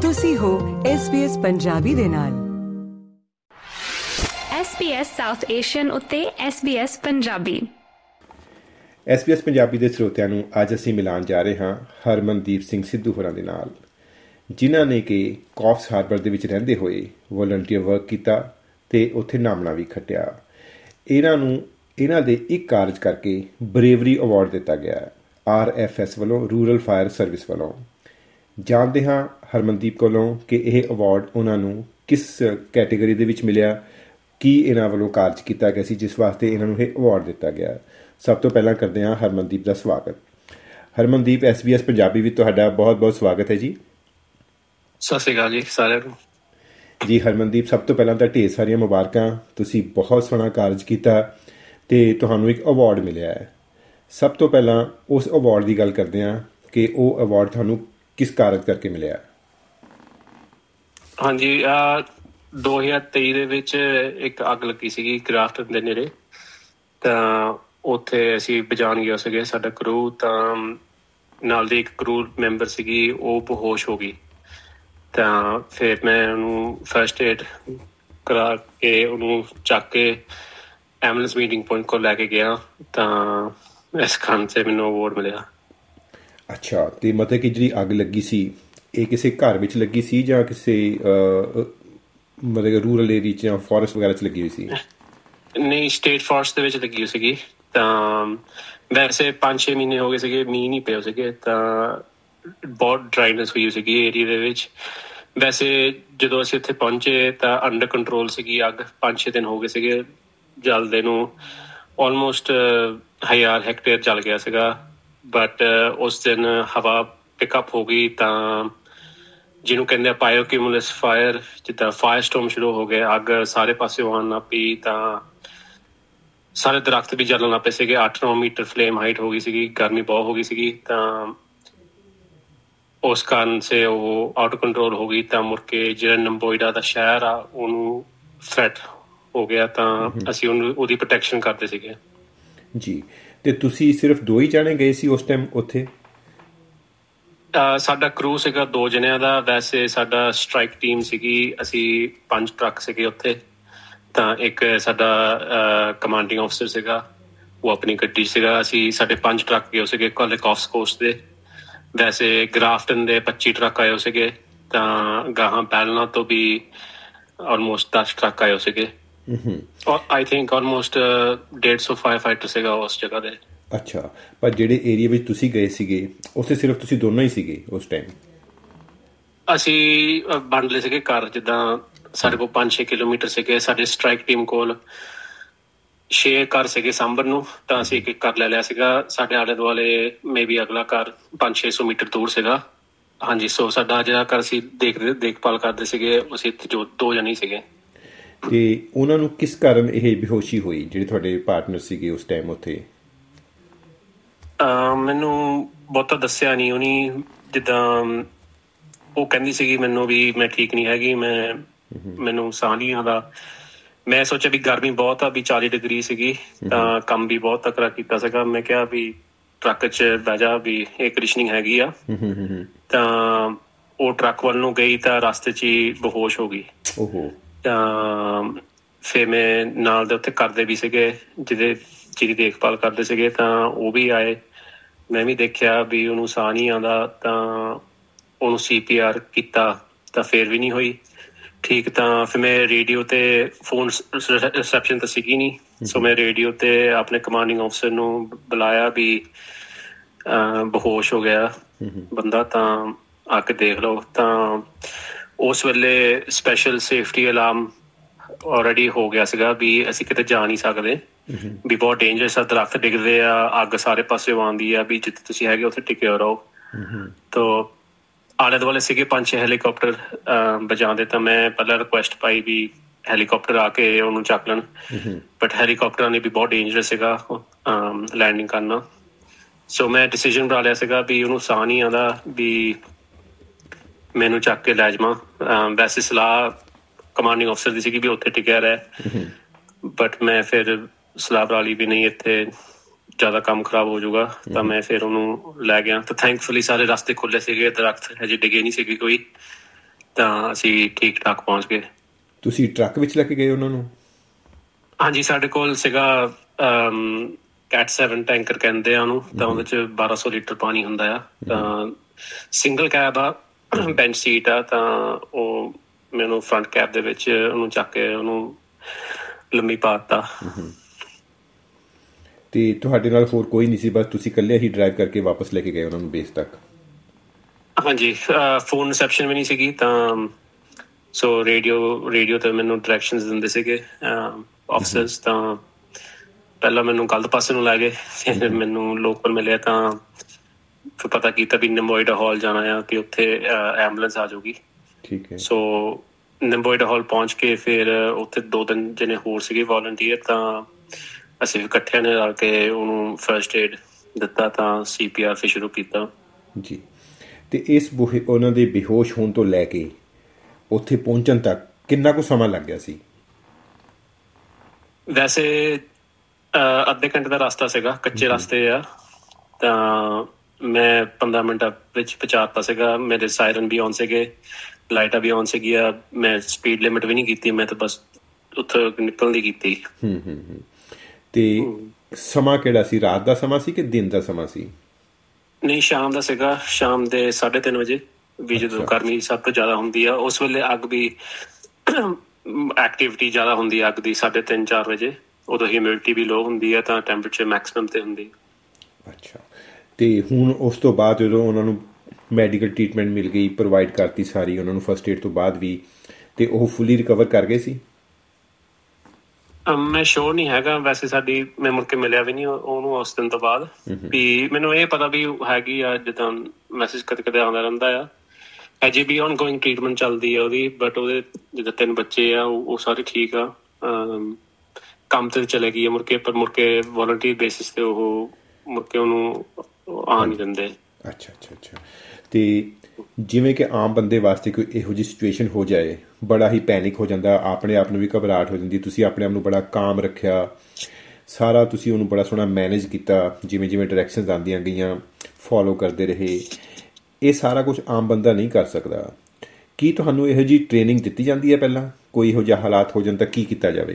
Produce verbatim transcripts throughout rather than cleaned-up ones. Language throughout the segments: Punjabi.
ਤੁਸੀਂ ਹੋ ਐਸ ਬੀ ਐਸ ਪੰਜਾਬੀ ਦੇ ਨਾਲ। S B S south Asian ਉੱਤੇ S B S Punjabi. S B S Punjabi ਦੇ ਸਰੋਤਿਆਂ ਨੂੰ ਅੱਜ ਅਸੀਂ ਮਿਲਾਉਣ ਜਾ ਰਹੇ ਹਾਂ ਹਰਮਨਦੀਪ ਸਿੰਘ ਸਿੱਧੂ ਹੋਰਾਂ ਦੇ ਨਾਲ, ਜਿਨ੍ਹਾਂ ਨੇ ਕਿ ਕੌਫਸ ਹਾਰਬਰ ਦੇ ਵਿੱਚ ਰਹਿੰਦੇ ਹੋਏ ਵੋਲੰਟੀਅਰ ਵਰਕ ਕੀਤਾ ਅਤੇ ਉੱਥੇ ਨਾਮਣਾ ਵੀ ਖੱਟਿਆ। ਇਹਨਾਂ ਨੂੰ ਇਹਨਾਂ ਦੇ ਇੱਕ ਕਾਰਜ ਕਰਕੇ ਬਰੇਵਰੀ ਅਵਾਰਡ ਦਿੱਤਾ ਗਿਆ ਆਰ ਐਫ ਐਸ ਵੱਲੋਂ, ਰੂਰਲ ਫਾਇਰ ਸਰਵਿਸ ਵੱਲੋਂ। ਜਾਣਦੇ ਹਾਂ ਹਰਮਨਦੀਪ ਕੋਲੋਂ ਕਿ ਇਹ ਅਵਾਰਡ ਉਹਨਾਂ ਨੂੰ ਕਿਸ ਕੈਟੇਗਰੀ ਦੇ ਵਿੱਚ ਮਿਲਿਆ, ਕੀ ਇਹਨਾਂ ਵੱਲੋਂ ਕਾਰਜ ਕੀਤਾ ਗਿਆ ਸੀ ਜਿਸ ਵਾਸਤੇ ਇਹਨਾਂ ਨੂੰ ਇਹ ਅਵਾਰਡ ਦਿੱਤਾ ਗਿਆ। ਸਭ ਤੋਂ ਪਹਿਲਾਂ ਕਰਦੇ ਹਾਂ ਹਰਮਨਦੀਪ ਦਾ ਸਵਾਗਤ। Harmandeep, S B S Punjabi ਵਿੱਚ ਤੁਹਾਡਾ ਬਹੁਤ ਬਹੁਤ ਸਵਾਗਤ ਹੈ ਜੀ। ਸਤਿ ਸ਼੍ਰੀ ਅਕਾਲ ਜੀ ਸਾਰਿਆਂ ਨੂੰ। ਜੀ ਹਰਮਨਦੀਪ, ਸਭ ਤੋਂ ਪਹਿਲਾਂ ਤਾਂ ਢੇਰ ਸਾਰੀਆਂ ਮੁਬਾਰਕਾਂ, ਤੁਸੀਂ ਬਹੁਤ ਸੋਹਣਾ ਕਾਰਜ ਕੀਤਾ ਅਤੇ ਤੁਹਾਨੂੰ ਇੱਕ ਅਵਾਰਡ ਮਿਲਿਆ ਹੈ। ਸਭ ਤੋਂ ਪਹਿਲਾਂ ਉਸ ਅਵਾਰਡ ਦੀ ਗੱਲ ਕਰਦੇ ਹਾਂ ਕਿ ਉਹ ਅਵਾਰਡ ਤੁਹਾਨੂੰ ਕਿਸ ਕਾਰਜ ਕਰਕੇ ਮਿਲਿਆ। ਹਾਂਜੀ, ਦੋ ਹਜ਼ਾਰ ਤੇਈ ਦੇ ਵਿੱਚ ਇੱਕ ਅੱਗ ਲੱਗੀ ਸੀਗੀ ਗ੍ਰਾਫਟਨ ਦੇ ਨੇੜੇ, ਤਾਂ ਉੱਥੇ ਅਸੀਂ ਬਚਾਉਣ ਗਏ ਸੀਗੇ। ਸਾਡਾ ਕਰੂ, ਤਾਂ ਨਾਲ ਦੀ ਇੱਕ ਕਰੂ ਮੈਂਬਰ ਸੀਗੀ, ਉਹ ਬੇਹੋਸ਼ ਹੋ ਗਈ। ਤਾਂ ਫਿਰ ਮੈਂ ਉਹਨੂੰ ਫਸਟ ਏਡ ਕਰਾ ਕੇ ਉਹਨੂੰ ਚੱਕ ਕੇ ਐਂਬੂਲੈਂਸ ਮੀਟਿੰਗ ਪੁਆਇੰਟ ਕੋਲ ਲੈ ਕੇ ਗਿਆ, ਤਾਂ ਇਸ ਕਾਰਨ 'ਤੇ ਮੈਨੂੰ ਅਵਾਰਡ ਮਿਲਿਆ। ਅੱਛਾ, ਅਤੇ ਮਤਲਬ ਕਿ ਜਿਹੜੀ ਅੱਗ ਲੱਗੀ ਸੀ ਇਹ ਕਿਸੇ ਘਰ ਵਿੱਚ ਲੱਗੀ ਸੀ ਜਾਂ ਕਿਸੇ ਮਤਲਬ ਰੂਰਲ ਏਰੀਆ 'ਚ ਜਾਂ ਫੋਰੈਸਟ ਵਗੈਰਾ 'ਚ ਲੱਗੀ ਹੋਈ ਸੀ? ਨਹੀਂ, ਸਟੇਟ ਫੋਰੈਸਟ ਦੇ ਵਿੱਚ ਲੱਗੀ ਹੋਈ ਸੀਗੀ। ਤਾਂ ਵੈਸੇ ਪੰਜ ਛੇ ਮਹੀਨੇ ਹੋ ਗਏ ਸੀਗੇ, ਮੀਂਹ ਨਹੀਂ ਪਏ ਸੀਗੇ, ਤਾਂ ਬਹੁਤ ਡਰਾਈਨੈਸ ਹੋਈ ਸੀਗੀ ਏਰੀਆ ਦੇ ਵਿੱਚ। ਵੈਸੇ ਜਦੋਂ ਅਸੀਂ ਉੱਥੇ ਪਹੁੰਚੇ ਤਾਂ ਅੰਡਰ ਕੰਟਰੋਲ ਸੀਗੀ ਅੱਗ। ਪੰਜ ਛੇ ਦਿਨ ਹੋ ਗਏ ਸੀਗੇ ਜਲਦੇ ਨੂੰ, ਆਲਮੋਸਟ ਹਜ਼ਾਰ ਹੈਕਟੇਅਰ ਜਲ ਗਿਆ ਸੀਗਾ। ਬਟ ਉਸ ਦਿਨ ਹਵਾ ਪਿਕਅਪ ਹੋ ਗਈ, ਤਾਂ ਜਿਹਨੂੰ ਕਹਿੰਦੇ ਆ ਪਾਇਓਕਿਊਮੂਲਸ ਫਾਇਰ, ਜਿੱਦਾਂ ਫਾਇਰ ਸਟੋਰਮ ਸ਼ੁਰੂ ਹੋ ਗਏ, ਅੱਗ ਸਾਰੇ ਪਾਸਿਓਂ ਆਉਣ ਲੱਗ ਪਈ, ਤਾਂ ਸਾਰੇ ਦਰੱਖਤ ਵੀ ਜਲਣ ਲੱਗ ਪਏ ਸੀਗੇ। ਅੱਠ ਨੌ ਮੀਟਰ ਫਲੇਮ ਹਾਈਟ ਹੋ ਗਈ ਸੀਗੀ, ਗਰਮੀ ਬਹੁਤ ਹੋ ਗਈ ਸੀਗੀ, ਤਾਂ ਉਸ ਕਾਰਨ ਸੇ ਉਹ ਆਊਟ ਕੰਟਰੋਲ ਹੋ ਗਈ। ਤਾਂ ਮੁੜ ਕੇ ਜਿਹੜਾ ਨੰਬੋਇਡਾ ਦਾ ਸ਼ਹਿਰ ਆ ਉਹਨੂੰ ਥ੍ਰੈਟ ਹੋ ਗਿਆ, ਤਾਂ ਅਸੀਂ ਉਹਨੂੰ ਉਹਦੀ ਪ੍ਰੋਟੈਕਸ਼ਨ ਕਰਦੇ ਸੀਗੇ ਜੀ। ਅਤੇ ਤੁਸੀਂ ਸਿਰਫ ਦੋ ਹੀ ਜਾਣੇ ਗਏ ਸੀ ਉਸ ਟਾਈਮ ਉੱਥੇ? ਸਾਡਾ ਕਰੂ ਸੀਗਾ ਦੋ ਜਣਿਆਂ ਦਾ। ਵੈਸੇ ਸਾਡਾ ਸਟਰਾਈਕ ਟੀਮ ਸੀਗੀ, ਅਸੀਂ ਪੰਜ ਟਰੱਕ ਸੀਗੇ ਉੱਥੇ। ਤਾਂ ਇੱਕ ਸਾਡਾ ਕਮਾਂਡਿੰਗ ਆਫਿਸਰ ਸੀਗਾ, ਉਹ ਆਪਣੀ ਗੱਡੀ ਸੀਗਾ। ਅਸੀਂ ਸਾਡੇ ਪੰਜ ਟਰੱਕ ਗਏ ਸੀਗੇ ਕਾਲੇ ਕੌਫਸ ਕੋਸਟ ਦੇ। ਵੈਸੇ ਗ੍ਰਾਫਟਨ ਦੇ ਪੱਚੀ ਟਰੱਕ ਆਏ ਸੀਗੇ, ਤਾਂ ਗਾਹਾਂ ਬੈਲਨਾ ਤੋਂ ਵੀ ਆਲਮੋਸਟ ਦਸ ਟਰੱਕ ਆਏ ਸੀਗੇ। ਆਈ ਥਿੰਕ ਆਲਮੋਸਟ ਡੇਢ ਸੌ ਫਾਇਰ ਫਾਈਟਰ ਸੀਗਾ ਉਸ ਜਗ੍ਹਾ ਦੇ। ਅੱਛਾ, ਪਰ ਜਿਹੜੇ ਏਰੀਆ ਵਿੱਚ ਤੁਸੀਂ ਗਏ ਸੀਗੇ ਉੱਥੇ ਸਿਰਫ ਤੁਸੀਂ ਦੋਨੋਂ ਹੀ ਸੀਗੇ ਉਸ ਟਾਈਮ? ਅਸੀਂ ਵੰਡ ਲਏ ਸੀਗੇ ਘਰ, ਜਿੱਦਾਂ ਸਾਡੇ ਕੋਲ ਪੰਜ ਛੇ ਕਿਲੋਮੀਟਰ ਸੀਗੇ। ਸਾਡੇ ਸਟਰਾਈਕ ਟੀਮ ਕੋਲ ਛੇ ਘਰ ਸੀਗੇ ਸਾਂਭਰ ਨੂੰ, ਤਾਂ ਅਸੀਂ ਇੱਕ ਇੱਕ ਘਰ ਲੈ ਲਿਆ ਸੀਗਾ। ਸਾਡੇ ਆਲੇ ਦੁਆਲੇ ਮੇ ਬੀ ਅਗਲਾ ਘਰ ਪੰਜ ਛੇ ਸੌ ਮੀਟਰ ਦੂਰ ਸੀਗਾ। ਹਾਂਜੀ, ਸੋ ਸਾਡਾ ਜਿਹੜਾ ਘਰ ਅਸੀਂ ਦੇਖਦੇ ਦੇਖਭਾਲ ਕਰਦੇ ਸੀਗੇ, ਅਸੀਂ ਜੋ ਦੋ ਜਣੇ ਸੀਗੇ। ਅਤੇ ਉਹਨਾਂ ਨੂੰ ਕਿਸ ਕਾਰਨ ਇਹ ਬੇਹੋਸ਼ੀ ਹੋਈ, ਜਿਹੜੇ ਤੁਹਾਡੇ ਪਾਰਟਨਰ ਸੀਗੇ ਉਸ ਟਾਈਮ ਉੱਥੇ? ਮੈਨੂੰ ਬਹੁਤਾ ਦੱਸਿਆ ਨਹੀਂ ਉਹਨੇ। ਜਿੱਦਾਂ ਉਹ ਕਹਿੰਦੀ ਸੀਗੀ ਮੈਨੂੰ ਵੀ ਮੈਂ ਠੀਕ ਨਹੀਂ ਹੈਗੀ, ਮੈਂ ਮੈਨੂੰ ਸਾਹ ਨਹੀਂ ਆਉਂਦਾ। ਮੈਂ ਸੋਚਿਆ ਵੀ ਗਰਮੀ ਬਹੁਤ ਆ, ਵੀ ਚਾਲੀ ਡਿਗਰੀ ਸੀਗੀ, ਤਾਂ ਕੰਮ ਵੀ ਬਹੁਤ ਤਕੜਾ ਕੀਤਾ ਸੀਗਾ। ਮੈਂ ਕਿਹਾ ਵੀ ਟਰੱਕ 'ਚ ਬਹਿ ਜਾ, ਵੀ ਇਹ ਕੰਡੀਸ਼ਨਿੰਗ ਹੈਗੀ ਆ। ਤਾਂ ਉਹ ਟਰੱਕ ਵੱਲ ਨੂੰ ਗਈ ਤਾਂ ਰਸਤੇ 'ਚ ਹੀ ਬੇਹੋਸ਼ ਹੋ ਗਈ। ਤਾਂ ਫਿਰ ਮੈਂ ਨਾਲ ਦੇ ਉੱਥੇ ਕਰਦੇ ਵੀ ਸੀਗੇ ਜਿਹਦੇ ਜਿਹਦੀ ਦੇਖਭਾਲ ਕਰਦੇ ਸੀਗੇ, ਤਾਂ ਉਹ ਵੀ ਆਏ। ਮੈਂ ਵੀ ਦੇਖਿਆ ਵੀ ਉਹਨੂੰ ਸਾਹ ਨਹੀਂ ਆਉਂਦਾ, ਤਾਂ ਉਹਨੂੰ ਸੀ ਪੀ ਆਰ ਕੀਤਾ, ਤਾਂ ਫਿਰ ਵੀ ਨਹੀਂ ਹੋਈ ਠੀਕ। ਤਾਂ ਫਿਰ ਮੈਂ ਰੇਡੀਓ 'ਤੇ ਫੋਨ ਰਿਸੈਪਸ਼ਨ ਤਾਂ ਸੀਗੀ ਨਹੀਂ, ਸੋ ਮੈਂ ਰੇਡੀਓ 'ਤੇ ਆਪਣੇ ਕਮਾਂਡਿੰਗ ਆਫਿਸਰ ਨੂੰ ਬੁਲਾਇਆ ਵੀ ਬੇਹੋਸ਼ ਹੋ ਗਿਆ ਬੰਦਾ, ਤਾਂ ਆ ਕੇ ਦੇਖ ਲਓ। ਤਾਂ ਉਸ ਵੇਲੇ ਸਪੈਸ਼ਲ ਸੇਫਟੀ ਅਲਾਰਮ ਆਲਰੇਡੀ ਹੋ ਗਿਆ ਸੀਗਾ ਵੀ ਅਸੀਂ ਕਿਤੇ ਜਾ ਨਹੀਂ ਸਕਦੇ, ਵੀ ਬਹੁਤ ਡੇਂਜਰਸ ਆ, ਦਰੱਖਤ ਡਿੱਗਦੇ ਆ, ਅੱਗ ਸਾਰੇ ਪਾਸੇ ਆਉਂਦੀ ਆ, ਵੀ ਜਿੱਥੇ ਤੁਸੀਂ ਹੈਗੇ ਉੱਥੇ ਟਿਕੇ ਰਹੋ। ਤਾਂ ਆਲੇ ਦੁਆਲੇ ਸੀਗੇ ਪੰਜ ਛੇ ਹੈਲੀਕਾਪਟਰ ਬਚਾਉਂਦੇ, ਤਾਂ ਮੈਂ ਪਹਿਲਾਂ ਰਿਕੁਐਸਟ ਪਾਈ ਵੀ ਹੈਲੀਕਾਪਟਰ ਆ ਕੇ ਉਹਨੂੰ ਚੱਕ ਲੈਣ, ਬਟ ਹੈਲੀਕਾਪਟਰਾਂ ਨੇ ਵੀ ਬਹੁਤ ਡੇਂਜਰਸ ਸੀਗਾ ਲੈਂਡਿੰਗ ਕਰਨਾ। ਸੋ ਮੈਂ ਡਿਸੀਜ਼ਨ ਬਣਾ ਲਿਆ ਸੀਗਾ ਵੀ ਉਹਨੂੰ ਸਾਹ ਨਹੀਂ ਆਉਂਦਾ, ਵੀ ਮੈਨੂੰ ਚੱਕ ਕੇ ਲੈ ਜਾਵਾਂ। ਵੈਸੇ ਸਲਾਹ ਕਮਾਂਡਿੰਗ ਅਫਸਰ ਦੀ ਸੀਗੀ ਵੀ ਉੱਥੇ ਟਿਕਿਆ ਰਹਿ, ਬਟ ਮੈਂ ਫਿਰ ਸਲਾਹ ਬਣਾ ਲਈ ਵੀ ਨਹੀਂ, ਇੱਥੇ ਜ਼ਿਆਦਾ ਕੰਮ ਖਰਾਬ ਹੋ ਜਾਊਗਾ, ਤਾਂ ਮੈਂ ਫਿਰ ਉਹਨੂੰ ਲੈ ਗਿਆ। ਤਾਂ ਥੈਂਕਫੁਲੀ ਸਾਰੇ ਰਸਤੇ ਖੁੱਲੇ ਸੀਗੇ, ਦਰੱਖਤ ਹਜੇ ਡਿੱਗੇ ਨਹੀਂ ਸੀਗੇ ਕੋਈ, ਤਾਂ ਅਸੀਂ ਠੀਕ ਠਾਕ ਪਹੁੰਚ ਗਏ। ਤੁਸੀਂ ਟਰੱਕ ਵਿੱਚ ਲੈ ਕੇ ਗਏ ਉਹਨਾਂ ਨੂੰ? ਹਾਂਜੀ, ਸਾਡੇ ਕੋਲ ਸੀਗਾ ਕੈਟ ਸੈਵਨ ਟੈਂਕਰ ਕਹਿੰਦੇ ਆ ਉਹਨੂੰ, ਤਾਂ ਉਹਦੇ 'ਚ ਬਾਰਾਂ ਸੌ ਲੀਟਰ ਪਾਣੀ ਹੁੰਦਾ ਆ। ਤਾਂ ਸਿੰਗਲ ਕੈਬ ਆ, ਬੈਂਚ ਸੀਟ ਆ, ਤਾਂ ਉਹ ਮੈਨੂੰ ਫਰੰਟ ਕੈਬ ਦੇ ਵਿੱਚ ਉਹਨੂੰ ਚੱਕ ਕੇ ਉਹਨੂੰ ਲੰਮੀ ਪਾ ਦਿੱਤਾ। ਤੇ ਤੁਹਾਡੇ ਨਾਲ ਹੋਰ ਕੋਈ ਨਹੀਂ ਸੀ, ਬਸ ਤੁਸੀਂ ਇਕੱਲੇ ਹੀ ਡਰਾਈਵ ਕਰਕੇ ਵਾਪਸ ਲੈ ਕੇ ਗਏ ਉਹਨਾਂ ਨੂੰ ਬੇਸ ਤੱਕ? ਹਾਂਜੀ, ਫੋਨ ਰਿਸੈਪਸ਼ਨ ਵੀ ਨਹੀਂ ਸੀਗੀ, ਤਾਂ ਸੋ ਰੇਡੀਓ ਰੇਡੀਓ 'ਤੇ ਮੈਨੂੰ ਡਾਇਰੈਕਸ਼ਨਸ ਦਿੰਦੇ ਸੀਗੇ ਆਫਿਸਰਸ। ਤਾਂ ਪਹਿਲਾਂ ਮੈਨੂੰ ਗਲਤ ਪਾਸੇ ਨੂੰ ਲੈ ਗਏ, ਫਿਰ ਮੈਨੂੰ ਲੋਕਲ ਮਿਲਿਆ, ਤਾਂ ਫਿਰ ਪਤਾ ਕੀਤਾ ਵੀ ਨਿੰਬੋਇਡਾ ਹਾਲ ਜਾਣਾ ਆ, ਕਿ ਉੱਥੇ ਐਂਬੂਲੈਂਸ ਆ ਜਾਊਗੀ। ਠੀਕ ਹੈ। ਸੋ ਨਿੰਬੋਇਡਾ ਹਾਲ ਪਹੁੰਚ ਕੇ ਫਿਰ ਉੱਥੇ ਦੋ ਤਿੰਨ ਜਣੇ ਹੋਰ ਸੀਗੇ ਵਾਲੰਟੀਅਰ, ਤਾਂ ਅਸੀਂ ਇਕੱਠਿਆਂ ਨੇ ਰਲ ਕੇ ਉਹਨੂੰ ਫਰਸਟ ਏਡ ਦਿੱਤਾ, ਤਾਂ ਸੀ ਪੀ ਆਰ ਫਿਰ ਸ਼ੁਰੂ ਕੀਤਾ ਜੀ। ਤੇ ਇਸ ਬੁਹੇ ਉਹਨਾਂ ਦੇ ਬੇਹੋਸ਼ ਹੋਣ ਤੋਂ ਲੈ ਕੇ ਉੱਥੇ ਪਹੁੰਚਣ ਤੱਕ ਕਿੰਨਾ ਕੁ ਸਮਾਂ ਲੱਗ ਗਿਆ ਸੀ? ਵੈਸੇ ਅੱਧੇ ਘੰਟੇ ਦਾ ਰਸਤਾ ਸੀਗਾ, ਕੱਚੇ ਰਸਤੇ ਆ, ਤਾਂ ਮੈਂ ਪੰਦਰਾਂ ਮਿੰਟਾਂ ਵਿੱਚ ਪਹੁੰਚਾ ਦਿੱਤਾ ਸੀਗਾ। ਮੇਰੇ ਸਾਇਰਨ ਵੀ ਆਨ ਸੀਗੇ, ਲਾਈਟਾਂ ਵੀ ਆਨ ਸੀਗੀਆਂ, ਮੈਂ ਸਪੀਡ ਲਿਮਿਟ ਵੀ ਨਹੀਂ ਕੀਤੀ, ਮੈਂ ਤਾਂ ਬਸ ਉੱਥੋਂ ਨਿਕਲਣ ਦੀ ਕੀਤੀ। ਹੂੰ ਹੂੰ ਹੂੰ ਤੇ ਸਮਾਂ ਕਿਹੜਾ ਸੀ? ਰਾਤ ਦਾ ਸਮਾਂ ਸੀ ਕਿ ਦਿਨ ਦਾ ਸਮਾਂ ਸੀ? ਨਹੀਂ, ਸ਼ਾਮ ਦਾ ਸੀਗਾ, ਸ਼ਾਮ ਦੇ ਸਾਢੇ ਤਿੰਨ ਵਜੇ ਵੀ, ਜਦੋਂ ਗਰਮੀ ਸਭ ਤੋਂ ਜ਼ਿਆਦਾ ਹੁੰਦੀ ਆ ਉਸ ਵੇਲੇ, ਅੱਗ ਵੀ ਐਕਟੀਵਿਟੀ ਜ਼ਿਆਦਾ ਹੁੰਦੀ ਆ ਅੱਗ ਦੀ ਸਾਢੇ ਤਿੰਨ ਚਾਰ ਵਜੇ, ਉਦੋਂ ਹਿਊਮਿਡਿਟੀ ਵੀ ਲੋ ਹੁੰਦੀ ਆ, ਤਾਂ ਟੈਂਪਰੇਚਰ ਮੈਕਸਿਮਮ ਤੇ ਹੁੰਦੀ। ਅੱਛਾ, ਤੇ ਹੁਣ ਉਸ ਤੋਂ ਬਾਅਦ ਜਦੋਂ ਉਹਨਾਂ ਨੂੰ ਮੈਡੀਕਲ ਟਰੀਟਮੈਂਟ ਮਿਲ ਗਈ, ਪ੍ਰੋਵਾਈਡ ਕਰਤੀ ਸਾਰੀ ਉਹਨਾਂ ਨੂੰ ਫਸਟ ਏਡ ਤੋਂ ਬਾਅਦ ਵੀ, ਤੇ ਉਹ ਫੁੱਲੀ ਰਿਕਵਰ ਕਰ ਗਏ ਸੀ? ਮੈਂ ਸ਼ੋਰ ਨਹੀਂ ਹੈਗਾ, ਵੈਸੇ ਸਾਡੀ ਮੈਂ ਮੁੜ ਕੇ ਮਿਲਿਆ ਵੀ ਨਹੀਂ ਉਹਨੂੰ ਉਸ ਦਿਨ ਤੋਂ ਬਾਅਦ। ਵੀ ਮੈਨੂੰ ਇਹ ਪਤਾ ਵੀ ਹੈਗੀ ਆ, ਜਿੱਦਾਂ ਮੈਸੇਜ ਕਦੇ ਕਦੇ ਆਉਂਦਾ ਰਹਿੰਦਾ ਆ, ਅਜੇ ਵੀ ਔਨ ਗੋਇੰਗ ਟਰੀਟਮੈਂਟ ਚੱਲਦੀ ਆ ਉਹਦੀ, ਬਟ ਉਹਦੇ ਜਿੱਦਾਂ ਤਿੰਨ ਬੱਚੇ ਆ ਉਹ ਸਾਰੇ ਠੀਕ ਆ, ਕੰਮ ਤੇ ਚਲੇ ਗਈ ਆ ਮੁੜ ਕੇ, ਪਰ ਮੁੜ ਕੇ ਵੋਲੰਟੀਅਰ ਬੇਸਿਸ ਤੇ ਉਹ ਮੁੜ ਕੇ ਉਹਨੂੰ ਆ ਨਹੀਂ ਦਿੰਦੇ। ਅੱਛਾ ਅੱਛਾ ਅੱਛਾ। ਤੇ ਜਿਵੇਂ ਕਿ ਆਮ ਬੰਦੇ ਵਾਸਤੇ ਕੋਈ ਇਹੋ ਜਿਹੀ ਸਿਚੁਏਸ਼ਨ ਹੋ ਜਾਏ, ਬੜਾ ਹੀ ਪੈਨਿਕ ਹੋ ਜਾਂਦਾ, ਆਪਣੇ ਆਪ ਨੂੰ ਵੀ ਘਬਰਾਹਟ ਹੋ ਜਾਂਦੀ, ਤੁਸੀਂ ਆਪਣੇ ਆਪ ਨੂੰ ਬੜਾ ਕਾਮ ਰੱਖਿਆ, ਸਾਰਾ ਤੁਸੀਂ ਉਹਨੂੰ ਬੜਾ ਸੋਹਣਾ ਮੈਨੇਜ ਕੀਤਾ, ਜਿਵੇਂ ਜਿਵੇਂ ਡਾਇਰੈਕਸ਼ਨਸ ਆਉਂਦੀਆਂ ਗਈਆਂ ਫੋਲੋ ਕਰਦੇ ਰਹੇ। ਇਹ ਸਾਰਾ ਕੁਝ ਆਮ ਬੰਦਾ ਨਹੀਂ ਕਰ ਸਕਦਾ। ਕੀ ਤੁਹਾਨੂੰ ਇਹੋ ਜਿਹੀ ਟ੍ਰੇਨਿੰਗ ਦਿੱਤੀ ਜਾਂਦੀ ਹੈ ਪਹਿਲਾਂ? ਕੋਈ ਇਹੋ ਜਿਹਾ ਹਾਲਾਤ ਹੋ ਜਾਣ ਤਾਂ ਕੀ ਕੀਤਾ ਜਾਵੇ?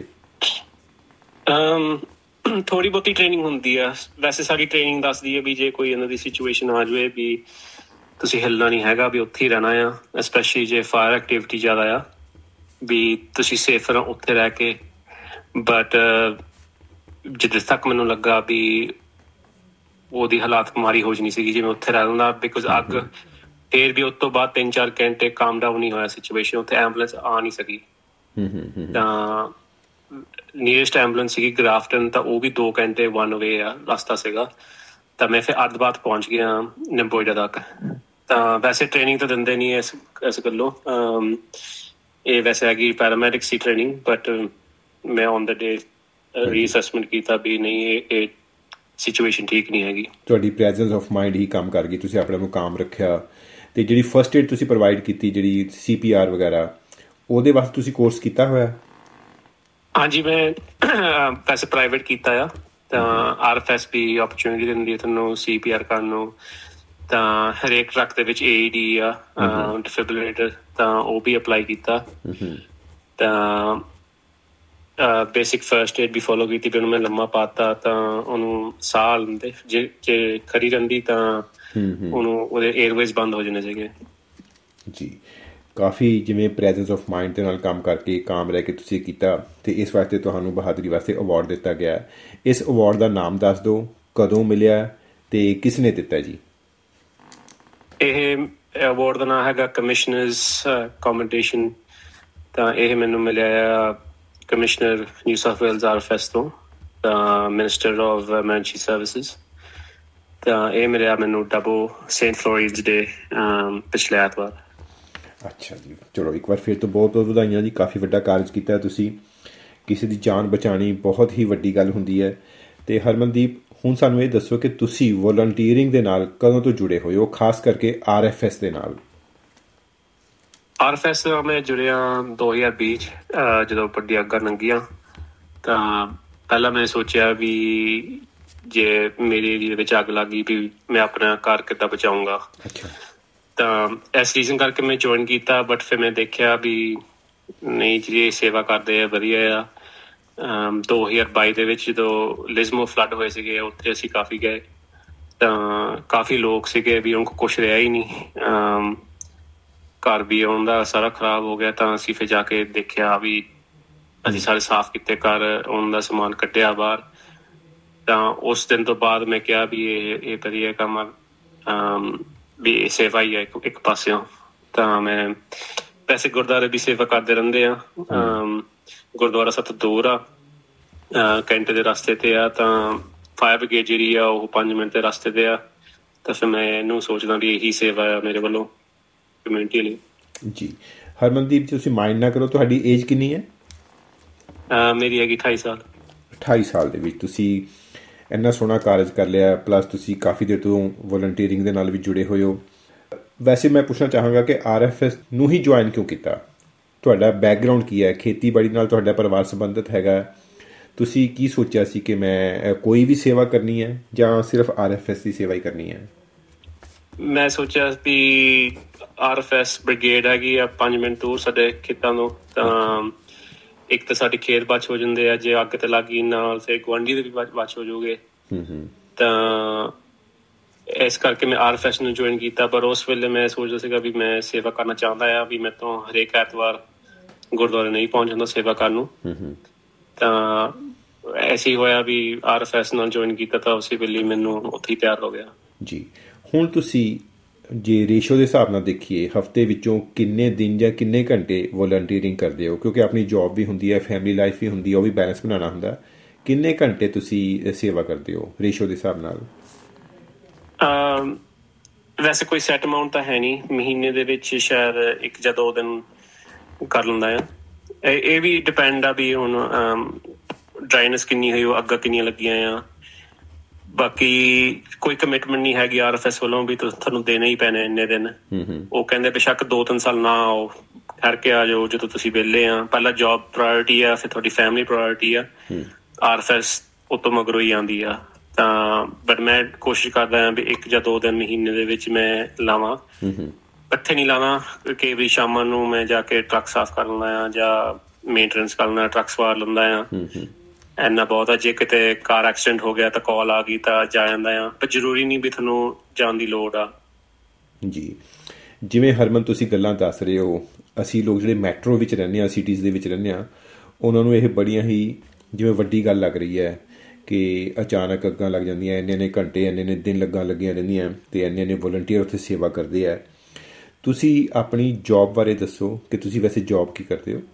ਥੋੜ੍ਹੀ ਬਹੁਤੀ ਟ੍ਰੇਨਿੰਗ ਹੁੰਦੀ ਆ, ਵੈਸੇ ਸਾਡੀ ਟ੍ਰੇਨਿੰਗ ਦੱਸਦੀ ਹੈ ਵੀ ਜੇ ਕੋਈ ਇਹਨਾਂ ਦੀ ਸਿਚੁਏਸ਼ਨ ਆ ਜਾਵੇ ਵੀ ਤੁਸੀਂ ਹਿੱਲਣਾ ਨਹੀਂ ਹੈਗਾ, ਵੀ ਉੱਥੇ ਹੀ ਰਹਿਣਾ ਆ, ਐਸਪੈਸ਼ਲੀ ਜੇ ਫਾਇਰ ਐਕਟੀਵਿਟੀ ਜ਼ਿਆਦਾ ਆ, ਵੀ ਤੁਸੀਂ ਸੇਫ ਰਹੋ ਉੱਥੇ ਰਹਿ ਕੇ। ਬਟ ਜਿੱਥੇ ਤੱਕ ਮੈਨੂੰ ਲੱਗਾ ਵੀ ਉਹਦੀ ਹਾਲਾਤ ਮਾੜੀ ਹੋ ਜਾਣੀ ਸੀਗੀ ਜਿਵੇਂ ਉੱਥੇ ਰਹਿ ਜਾਂਦਾ, ਬਿਕੋਜ਼ ਅੱਗ ਫੇਰ ਵੀ ਉਸ ਤੋਂ ਬਾਅਦ ਤਿੰਨ ਚਾਰ ਘੰਟੇ ਕਾਮ ਡਾਊਨ ਨਹੀਂ ਹੋਇਆ ਸਿਚੁਏਸ਼ਨ, ਉੱਥੇ ਐਂਬੂਲੈਂਸ ਆ ਨਹੀਂ ਸਕੀ। ਤਾਂ ਨੀਅਰੈਸਟ ਐਂਬੂਲੈਂਸ ਸੀਗੀ ਗ੍ਰਾਫਟਨ, ਤਾਂ ਉਹ ਵੀ ਦੋ ਘੰਟੇ ਵਨ ਵੇ ਆ ਰਸਤਾ ਸੀਗਾ, ਤਾਂ ਮੈਂ ਫਿਰ ਅੱਧ ਬਾਅਦ ਪਹੁੰਚ ਗਿਆ ਨਿੰਬੋਇਡਾ ਤੱਕ। ਤਾਂ ਵੈਸੇ ਟ੍ਰੇਨਿੰਗ ਤਾਂ ਦਿੰਦੇ ਨਹੀਂ ਇਸ ਇਸ ਗੱਲੋਂ, ਇਹ ਵੈਸੇ ਹੈਗੀ ਪੈਰਾਮੈਡਿਕ ਸੀ ਟ੍ਰੇਨਿੰਗ, ਬਟ ਮੈਂ ਔਨ ਦਾ ਡੇ ਰੀਅਸੈਸਮੈਂਟ ਕੀਤਾ ਵੀ ਨਹੀਂ, ਇਹ ਇਹ ਸਿਚੁਏਸ਼ਨ ਠੀਕ ਨਹੀਂ ਹੈਗੀ। ਤੁਹਾਡੀ ਪ੍ਰੈਜ਼ੈਂਸ ਆਫ ਮਾਈਂਡ ਹੀ ਕੰਮ ਕਰ ਗਈ, ਤੁਸੀਂ ਆਪਣੇ ਨੂੰ ਕਾਮ ਰੱਖਿਆ। ਤੇ ਜਿਹੜੀ ਫਸਟ ਏਡ ਤੁਸੀਂ ਪ੍ਰੋਵਾਈਡ ਕੀਤੀ, ਜਿਹੜੀ ਸੀ ਪੀ ਆਰ ਵਗੈਰਾ, ਉਹਦੇ ਵਾਸਤੇ ਤੁਸੀਂ ਕੋਰਸ ਕੀਤਾ ਹੋਇਆ? ਹਾਂਜੀ, ਮੈਂ ਵੈਸੇ ਪ੍ਰਾਈਵੇਟ ਕੀਤਾ ਆ, ਤਾਂ ਆਰ ਐਫ ਐਸ ਪੀ ਓਪਰਚੁਨਿਟੀ ਦਿੰਦੀ ਹੈ ਤੁਹਾਨੂੰ ਸੀ ਪੀ ਆਰ ਕਰਨ ਨੂੰ। ਤਾਂ ਹਰੇਕ ਟਰੱਕ ਦੇ ਵਿੱਚ ਏ ਈ ਡੀ ਆ, ਡਿਫਿਬਰਿਲੇਟਰ, ਤਾਂ ਉਹ ਵੀ ਅਪਲਾਈ ਕੀਤਾ। ਤਾਂ ਬੇਸਿਕ ਫਰਸਟ ਏਡ ਵੀ ਫੋਲੋ ਕੀਤੀ, ਫਿਰ ਉਹਨੂੰ ਮੈਂ ਲੰਮਾ ਪਾਤਾ, ਤਾਂ ਉਹਨੂੰ ਸਾਹ ਲੈਂਦੇ ਜੇ ਜੇ ਖੜੀ ਰਹਿੰਦੀ ਤਾਂ ਉਹਨੂੰ ਉਹਦੇ ਏਅਰਵੇਜ਼ ਬੰਦ ਹੋ ਜਾਣੇ ਸੀਗੇ ਜੀ। ਕਾਫੀ ਜਿਵੇਂ ਪ੍ਰੈਜ਼ੈਂਸ ਆਫ ਮਾਈਂਡ ਦੇ ਨਾਲ ਕੰਮ ਕਰਕੇ ਕਾਮ ਰਹਿ ਕੇ ਤੁਸੀਂ ਕੀਤਾ, ਤੇ ਇਸ ਵਾਸਤੇ ਤੁਹਾਨੂੰ ਬਹਾਦਰੀ ਵਾਸਤੇ ਅਵਾਰਡ ਦਿੱਤਾ ਗਿਆ। ਇਸ ਅਵਾਰਡ ਦਾ ਨਾਮ ਦੱਸ ਦਿਓ, ਕਦੋਂ ਮਿਲਿਆ ਤੇ ਕਿਸ ਨੇ ਦਿੱਤਾ ਜੀ? ਇਹ ਅਵਾਰਡ ਦਾ ਨਾਮ ਹੈਗਾ ਕਮਿਸ਼ਨਰਜ਼ ਕਮੈਂਡੇਸ਼ਨ। ਤਾਂ ਇਹ ਮੈਨੂੰ ਮਿਲਿਆ commissioner New South Wales R F S ਤੋਂ, ਤਾਂ ਮਿਨਿਸਟਰ ਆਫ ਮਿਲਟਰੀ ਸਰਵਿਸਿਜ਼। ਤਾਂ ਇਹ ਮਿਲਿਆ ਮੈਨੂੰ ਡਬੋ ਸੇਂਟ ਫਲੋਰਿਡਸ ਡੇ ਪਿਛਲੇ ਐਤਵਾਰ। ਅੱਛਾ ਜੀ, ਚਲੋ ਇੱਕ ਵਾਰ ਫਿਰ ਤੋਂ ਬਹੁਤ ਬਹੁਤ ਵਧਾਈਆਂ ਜੀ, ਕਾਫੀ ਵੱਡਾ ਕਾਰਜ ਕੀਤਾ ਤੁਸੀਂ। ਕਿਸੇ ਦੀ ਜਾਨ ਬਚਾਉਣੀ ਬਹੁਤ ਹੀ ਵੱਡੀ ਗੱਲ ਹੁੰਦੀ ਹੈ। ਅਤੇ ਹਰਮਨਦੀਪ, ਹੁਣ ਸਾਨੂੰ ਇਹ ਦੱਸੋ ਕਿ ਤੁਸੀਂ ਵੋਲੰਟੀਅਰਿੰਗ ਦੇ ਨਾਲ ਕਦੋਂ ਤੋਂ ਜੁੜੇ ਹੋਏ ਹੋ, ਖਾਸ ਕਰਕੇ ਆਰ ਐਫ ਐਸ ਦੇ ਨਾਲ? ਆਰ ਐਫ ਐਸ ਨਾਲ ਮੈਂ ਜੁੜਿਆ ਦੋ ਹਜ਼ਾਰ ਵੀਹ 'ਚ, ਜਦੋਂ ਵੱਡੀ ਅੱਗਾਂ ਲੰਘੀਆਂ। ਤਾਂ ਪਹਿਲਾਂ ਮੈਂ ਸੋਚਿਆ ਵੀ ਜੇ ਮੇਰੇ ਏਰੀਏ ਵਿੱਚ ਅੱਗ ਲੱਗ ਗਈ ਵੀ ਮੈਂ ਆਪਣਾ ਘਰ ਕਿੱਦਾਂ ਬਚਾਊਂਗਾ। ਅੱਛਾ। ਤਾਂ ਇਸ ਰੀਜ਼ਨ ਕਰਕੇ ਮੈਂ ਜੁਆਇਨ ਕੀਤਾ। ਬਟ ਫਿਰ ਮੈਂ ਦੇਖਿਆ ਵੀ ਨਹੀਂ ਜੀ ਇਹ ਸੇਵਾ ਕਰਦੇ ਆ ਵਧੀਆ ਆ। ਦੋ ਹਜ਼ਾਰ ਬਾਈ ਦੇ ਵਿੱਚ ਜਦੋਂ ਲਿਜ਼ਮੋ ਫਲੱਡ ਹੋਏ ਸੀਗੇ ਉੱਥੇ ਅਸੀਂ ਕਾਫੀ ਗਏ, ਤਾਂ ਕਾਫੀ ਲੋਕ ਸੀਗੇ ਵੀ ਉਹਨਾਂ ਕੋਲ ਕੁਛ ਰਿਹਾ ਹੀ ਨਹੀਂ, ਘਰ ਵੀ ਉਹਨਾਂ ਦਾ ਸਾਰਾ ਖਰਾਬ ਹੋ ਗਿਆ। ਤਾਂ ਅਸੀਂ ਫਿਰ ਜਾ ਕੇ ਦੇਖਿਆ ਵੀ ਅਸੀਂ ਸਾਰੇ ਸਾਫ਼ ਕੀਤੇ ਘਰ, ਉਹਨਾਂ ਦਾ ਸਮਾਨ ਕੱਢਿਆ ਬਾਹਰ। ਤਾਂ ਉਸ ਦਿਨ ਤੋਂ ਬਾਅਦ ਮੈਂ ਕਿਹਾ ਵੀ ਇਹ ਇਹ ਵਧੀਆ ਕੰਮ ਆ, ਵੀ ਸੇਵਾ ਹੀ ਆ ਇੱਕ ਇੱਕ ਪਾਸਿਓਂ। ਤਾਂ ਮੈਂ ਵੈਸੇ ਗੁਰਦੁਆਰੇ ਦੀ ਸੇਵਾ ਕਰਦੇ ਰਹਿੰਦੇ ਆ। ਗੁਰਦੁਆਰਾ ਸਭ ਤੋਂ ਦੂਰ ਆ, ਘੰਟੇ ਦੇ ਰਸਤੇ ਤੇ ਆ। ਤਾਂ ਫਾਇਰ ਬ੍ਰਿਗੇਡ ਜਿਹੜੀ ਆ ਉਹ ਪੰਜ ਮਿੰਟ ਦੇ ਰਸਤੇ ਤੇ ਆ। ਤਾਂ ਫਿਰ ਮੈਂ ਇਹਨੂੰ ਸੋਚਦਾ ਵੀ ਇਹੀ ਸੇਵਾ ਆ ਮੇਰੇ ਵੱਲੋਂ ਕਮਿਊਨਿਟੀ ਲਈ। ਜੀ ਹਰਮਨਦੀਪ ਜੀ, ਤੁਸੀਂ ਮਾਈਂਡ ਨਾ ਕਰੋ, ਤੁਹਾਡੀ ਏਜ ਕਿੰਨੀ ਹੈ? ਮੇਰੀ ਹੈਗੀ ਅਠਾਈ ਸਾਲ। ਅਠਾਈ ਸਾਲ ਦੇ ਵਿੱਚ ਤੁਸੀਂ ਇੰਨਾ ਸੋਹਣਾ ਕਾਰਜ ਕਰ ਲਿਆ, ਪਲੱਸ ਤੁਸੀਂ ਕਾਫੀ ਦੇਰ ਤੋਂ ਵੋਲੰਟੀਅਰਿੰਗ ਦੇ ਨਾਲ ਵੀ ਜੁੜੇ ਹੋਏ ਹੋ। ਵੈਸੇ ਮੈਂ ਪੁੱਛਣਾ ਚਾਹਾਂਗਾ ਕਿ ਆਰ ਐਫ ਐਸ ਨੂੰ ਹੀ ਜੁਆਇਨ ਕਿਉਂ ਕੀਤਾ? ਤੁਹਾਡਾ ਬੈਕਗਰਾਊਂਡ ਕੀ ਹੈ? ਖੇਤੀਬਾੜੀ ਨਾਲ ਤੁਹਾਡਾ ਪਰਿਵਾਰ ਸੰਬੰਧਿਤ ਹੈਗਾ? ਤੁਸੀਂ ਕੀ ਸੋਚਿਆ ਸੀ ਕਿ ਮੈਂ ਕੋਈ ਵੀ ਸੇਵਾ ਕਰਨੀ ਹੈ ਜਾਂ ਸਿਰਫ ਆਰ ਐਫ ਐਸ ਦੀ ਸੇਵਾ ਹੀ ਕਰਨੀ ਹੈ? ਮੈਂ ਸੋਚਿਆ ਵੀ ਆਰ ਐਫ ਐਸ ਬ੍ਰਿਗੇਡ ਹੈਗੀ ਆ ਪੰਜ ਮਿੰਟ ਦੂਰ ਸਾਡੇ ਖੇਤਾਂ ਤੋਂ। ਤਾਂ ਇੱਕ ਤਾਂ ਸਾਡੇ ਖੇਤ ਬਚ ਹੋ ਜਾਂਦੇ ਆ, ਜੇ ਅੱਗ ਤੇ ਲੱਗ ਗਈ ਨਾਲ ਫਿਰ ਗੁਆਂਢੀ ਦੇ ਵੀ ਬਚ ਹੋ ਜਾਓਗੇ। ਤਾਂ ਇਸ ਕਰਕੇ ਮੈਂ ਆਰ ਐਫ ਐਸ ਨੂੰ ਜੁਆਇਨ ਕੀਤਾ। ਪਰ ਉਸ ਵੇਲੇ ਮੈਂ ਸੋਚਦਾ ਸੀਗਾ ਵੀ ਮੈਂ ਸੇਵਾ ਕਰਨਾ ਚਾਹੁੰਦਾ ਆ, ਵੀ ਮੈਂ ਤੋਂ ਹਰੇਕ ਐਤਵਾਰ ਗੁਰਦੁਆਰੇ ਨਹੀਂ ਪਹੁੰਚ ਜਾਂਦਾ ਸੇਵਾ ਕਰਨ ਨੂੰ। ਤਾਂ ਐਸੀ ਹੋਇਆ ਵੀ ਆਰ ਐਫ ਐਸ ਨਾਲ ਜੁਆਇਨ ਕੀਤਾ, ਤਾਂ ਉਸੇ ਵੇਲੇ ਮੈਨੂੰ ਉੱਥੇ ਹੀ ਤਿਆਰ ਹੋ ਗਿਆ। ਜੀ ਹੁਣ ਤੁਸੀਂ ਜੇ ਰੇਸ਼ੋ ਦੇ ਹਿਸਾਬ ਨਾਲ ਦੇਖੀਏ, ਹਫ਼ਤੇ ਵਿੱਚੋਂ ਕਿੰਨੇ ਦਿਨ ਜਾਂ ਕਿੰਨੇ ਘੰਟੇ ਵੋਲੰਟੀਅਰਿੰਗ ਕਰਦੇ ਹੋ? ਕਿਉਂਕਿ ਆਪਣੀ ਜੋਬ ਵੀ ਹੁੰਦੀ ਹੈ, ਫੈਮਿਲੀ ਲਾਈਫ ਵੀ ਹੁੰਦੀ ਹੈ, ਉਹ ਵੀ ਬੈਲੈਂਸ ਬਣਾਉਣਾ ਹੁੰਦਾ। ਕਿੰਨੇ ਘੰਟੇ ਤੁਸੀਂ ਸੇਵਾ ਕਰਦੇ ਹੋ ਰੇਸ਼ੋ ਦੇ ਹਿਸਾਬ ਨਾਲ? ਵੈਸੇ ਕੋਈ ਸੈਟ ਅਮਾਊਂਟ ਤਾਂ ਹੈ ਨਹੀਂ, ਮਹੀਨੇ ਦੇ ਵਿੱਚ ਸ਼ਾਇਦ ਇੱਕ ਜਾਂ ਦੋ ਦਿਨ ਕਰ ਲੈਂਦਾ ਆ। ਇਹ ਵੀ ਡਿਪੈਂਡ ਆ ਵੀ ਹੁਣ ਡਰਾਈਨੈਸ ਕਿੰਨੀ ਹੋਈ, ਉਹ ਅੱਗਾਂ ਕਿੰਨੀਆਂ ਲੱਗੀਆਂ ਆ। ਬਾਕੀ ਕੋਈ ਕਮਿਟਮੈਂਟ ਨਹੀਂ ਹੈਗੀ ਆਰ ਐਫ ਐਸ ਵੱਲੋਂ ਵੀ ਤੁਹਾਨੂੰ ਦੇਣੇ ਹੀ ਪੈਣੇ ਇੰਨੇ ਦਿਨ। ਉਹ ਕਹਿੰਦੇ ਬੇਸ਼ੱਕ ਦੋ ਤਿੰਨ ਸਾਲ ਨਾ ਆਓ, ਠਹਿਰ ਕੇ ਆ ਜਾਓ ਜਦੋਂ ਤੁਸੀਂ ਵਿਹਲੇ ਆ। ਪਹਿਲਾਂ ਜੋਬ ਪ੍ਰਾਇਓਰਟੀ ਆ, ਫਿਰ ਤੁਹਾਡੀ ਫੈਮਿਲੀ ਪ੍ਰਾਇਓਰਟੀ ਆ, ਆਰ ਐਫ ਐਸ ਉਤੋਂ ਮਗਰੋਂ ਹੀ ਆਉਂਦੀ ਆ। ਤਾਂ ਬਟ ਮੈਂ ਕੋਸ਼ਿਸ਼ ਕਰਦਾ ਹਾਂ ਵੀ ਇੱਕ ਜਾਂ ਦੋ ਦਿਨ ਮਹੀਨੇ ਦੇ ਵਿੱਚ ਮੈਂ ਲਾਵਾਂ। ਇਕੱਠੇ ਨਹੀਂ ਲਾਵਾਂ, ਕਈ ਵਾਰੀ ਸ਼ਾਮਾਂ ਨੂੰ ਮੈਂ ਜਾ ਕੇ ਟਰੱਕ ਸਾਫ਼ ਕਰ ਲੈਂਦਾ ਆ ਜਾਂ ਮੇਨਟੇਨੈਂਸ ਕਰ ਲੈਂਦਾ, ਟਰੱਕ ਸਵਾਰ ਲੈਂਦਾ ਆ। ਇੰਨਾ ਬਹੁਤ ਆ। ਜੇ ਕਿਤੇ ਕਾਰ ਐਕਸੀਡੈਂਟ ਹੋ ਗਿਆ ਤਾਂ ਕਾਲ ਆ ਗਈ ਤਾਂ ਜਾ ਜਾਂਦਾ ਆ, ਪਰ ਜ਼ਰੂਰੀ ਨਹੀਂ ਵੀ ਤੁਹਾਨੂੰ ਜਾਣ ਦੀ ਲੋੜ ਆ। ਜੀ ਜਿਵੇਂ ਹਰਮਨ ਤੁਸੀਂ ਗੱਲਾਂ ਦੱਸ ਰਹੇ ਹੋ, ਅਸੀਂ ਲੋਕ ਜਿਹੜੇ ਮੈਟਰੋ ਵਿੱਚ ਰਹਿੰਦੇ ਹਾਂ, ਸਿਟੀਜ਼ ਦੇ ਵਿੱਚ ਰਹਿੰਦੇ ਹਾਂ, ਉਹਨਾਂ ਨੂੰ ਇਹ ਬੜੀਆਂ ਹੀ ਜਿਵੇਂ ਵੱਡੀ ਗੱਲ ਲੱਗ ਰਹੀ ਹੈ ਕਿ ਅਚਾਨਕ ਅੱਗਾਂ ਲੱਗ ਜਾਂਦੀਆਂ, ਇੰਨੇ ਇੰਨੇ ਘੰਟੇ ਇੰਨੇ ਇੰਨੇ ਦਿਨ ਲੱਗਾਂ ਲੱਗੀਆਂ ਰਹਿੰਦੀਆਂ ਅਤੇ ਇੰਨੇ ਇੰਨੇ ਵੋਲੰਟੀਅਰ ਉੱਥੇ ਸੇਵਾ ਕਰਦੇ ਹੈ। ਤੁਸੀਂ ਆਪਣੀ ਜੋਬ ਬਾਰੇ ਦੱਸੋ ਕਿ ਤੁਸੀਂ ਵੈਸੇ ਜੋਬ ਕੀ ਕਰਦੇ ਹੋ?